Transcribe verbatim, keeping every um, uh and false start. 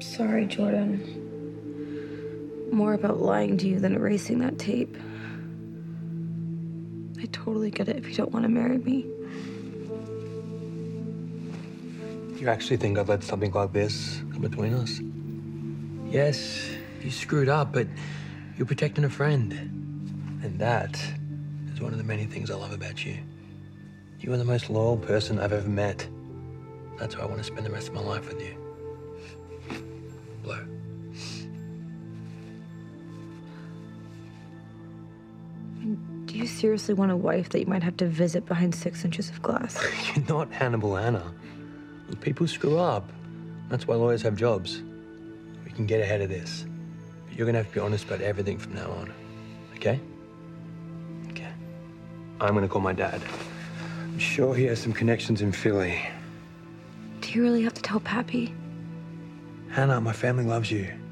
Sorry, Jordan. More about lying to you than erasing that tape. I totally get it if you don't want to marry me. You actually think I'd let something like this come between us? Yes, you screwed up, but you're protecting a friend. And that is one of the many things I love about you. You are the most loyal person I've ever met. That's why I want to spend the rest of my life with you. Blue. Do you seriously want a wife that you might have to visit behind six inches of glass? You're not Hannibal Anna. People screw up. That's why lawyers have jobs. We can get ahead of this. But you're gonna have to be honest about everything from now on. Okay? Okay. I'm gonna call my dad. I'm sure he has some connections in Philly. Do you really have to tell Pappy? Hannah, my family loves you.